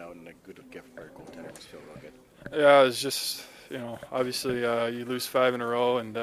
out, and a good gift for our goaltender. Just feel real good. Yeah, it's just, obviously you lose 5 in a row, and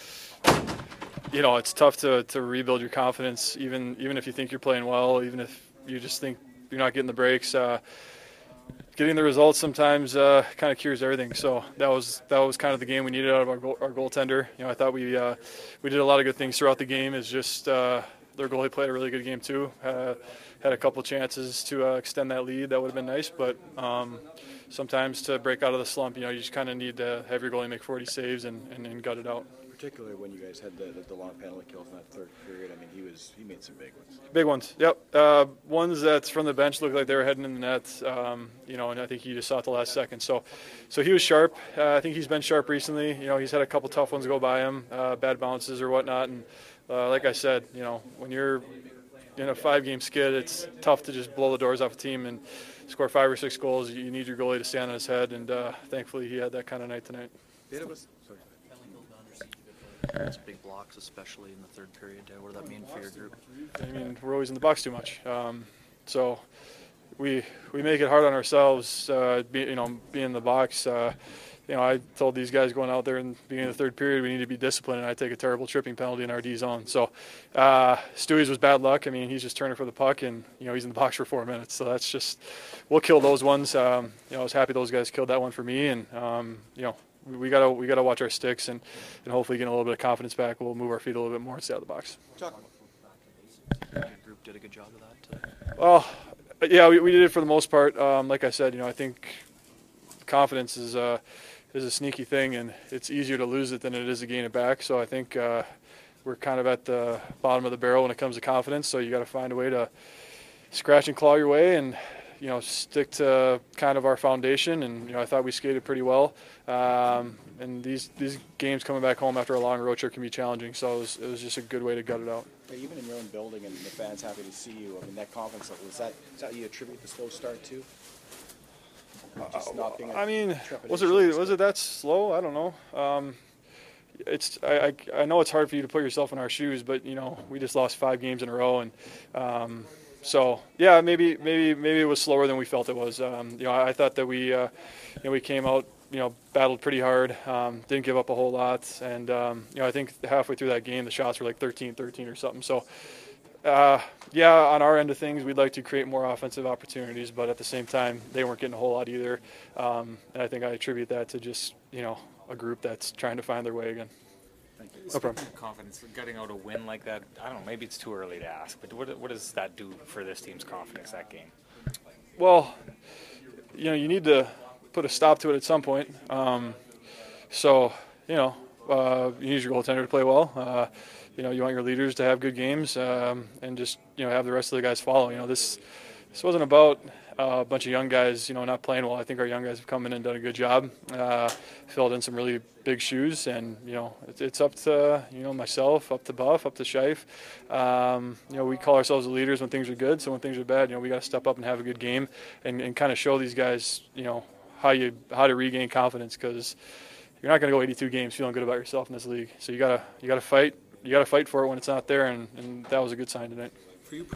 it's tough to rebuild your confidence, even if you think you're playing well, even if you just think you're not getting the breaks. Getting the results sometimes kind of cures everything. So that was kind of the game we needed out of our goaltender. I thought we did a lot of good things throughout the game. It's just their goalie played a really good game too. Had a couple chances to extend that lead. That would have been nice, but sometimes to break out of the slump, you just kind of need to have your goalie make 40 saves and gut it out. Particularly when you guys had the long penalty kills in that third period. I mean, he made some big ones. Big ones, yep. Ones that's from the bench looked like they were heading in the net, and I think he just saw it the last second. So he was sharp. I think he's been sharp recently. He's had a couple tough ones go by him, bad bounces or whatnot. And like I said, when you're in a 5-game skid, it's tough to just blow the doors off a team and score 5 or 6 goals. You need your goalie to stand on his head, and thankfully he had that kind of night tonight. Those big blocks, especially in the third period. What does that mean for your group? I mean, we're always in the box too much. So we make it hard on ourselves, being in the box. I told these guys going out there in the beginning of the third period, we need to be disciplined, and I take a terrible tripping penalty in our D zone. So Stewie's was bad luck. I mean, he's just turning for the puck, and he's in the box for 4 minutes. So that's just, we'll kill those ones. I was happy those guys killed that one for me, and we gotta watch our sticks and hopefully get a little bit of confidence back. We'll move our feet a little bit more and stay out of the box. Your group did a good job of that. Well, yeah, we did it for the most part. Like I said, I think confidence is a sneaky thing, and it's easier to lose it than it is to gain it back. So I think we're kind of at the bottom of the barrel when it comes to confidence. So you got to find a way to scratch and claw your way and stick to kind of our foundation, and I thought we skated pretty well. And these games coming back home after a long road trip can be challenging, so it was just a good way to gut it out. Even in your own building, and the fans happy to see you. I mean, that confidence level, is that you attribute the slow start to? Just not being was it that slow? I don't know. I know it's hard for you to put yourself in our shoes, but we just lost 5 games in a row, and so yeah, maybe it was slower than we felt it was. I thought that we came out, battled pretty hard, didn't give up a whole lot, and I think halfway through that game the shots were like 13-13 or something. So yeah, on our end of things, we'd like to create more offensive opportunities, but at the same time, they weren't getting a whole lot either. And I think I attribute that to just a group that's trying to find their way again. No problem. Confidence, gutting out a win like that, I don't know, maybe it's too early to ask, but what does that do for this team's confidence, that game? Well, you need to put a stop to it at some point. So, you need your goaltender to play well. You want your leaders to have good games, and just, have the rest of the guys follow. This wasn't about a bunch of young guys, not playing well. I think our young guys have come in and done a good job, filled in some really big shoes, and, it's up to, myself, up to Buff, up to Scheif. We call ourselves the leaders when things are good, so when things are bad, we got to step up and have a good game and kind of show these guys, how to regain confidence, because you're not going to go 82 games feeling good about yourself in this league. So you gotta fight. You got to fight for it when it's not there, and that was a good sign tonight.